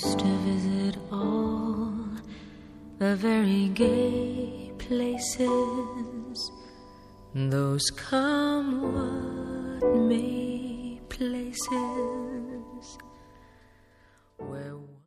used to visit all the very gay places, those come what may places.